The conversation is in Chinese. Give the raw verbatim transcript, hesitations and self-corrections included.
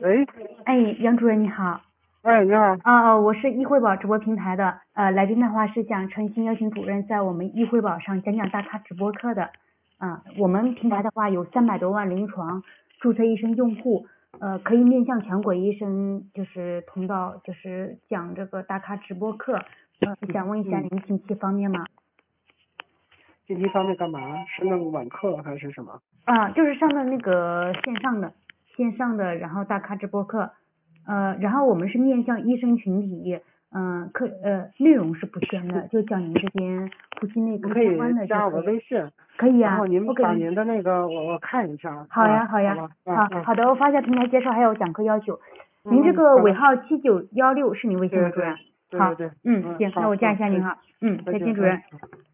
喂， 哎，杨主任你好。 哎，你好。 啊呃，我是易汇宝直播平台的，呃，来宾的话是想诚心邀请主任在我们易汇宝上讲讲大咖直播课的。啊、我们平台的话有三百多万临床注册医生用户，呃，可以面向全国医生就是通道，就是讲这个大咖直播课。呃，想问一下嗯您近期方面吗？ 近期方面干嘛？是那个网课还是什么？ 啊、就是上的那个线上的线上的，然后大咖直播课，呃，然后我们是面向医生群体，嗯、课呃内容是不全的，就讲您这边呼吸内科你可以相关的就加我可以。 微信， 可以啊， 然后您我给您。 把您的那个我我看一下好呀啊， 好呀， 好吧，嗯嗯好好的，我发一下平台介绍还有讲课要求。您这嗯嗯，好的， 个尾号七九幺六是您微信吗， 对对主任？好， 对对对， 嗯， 嗯行，那好， 我加一嗯，再下您哈。嗯， 再见， 再见，主任。 嗯。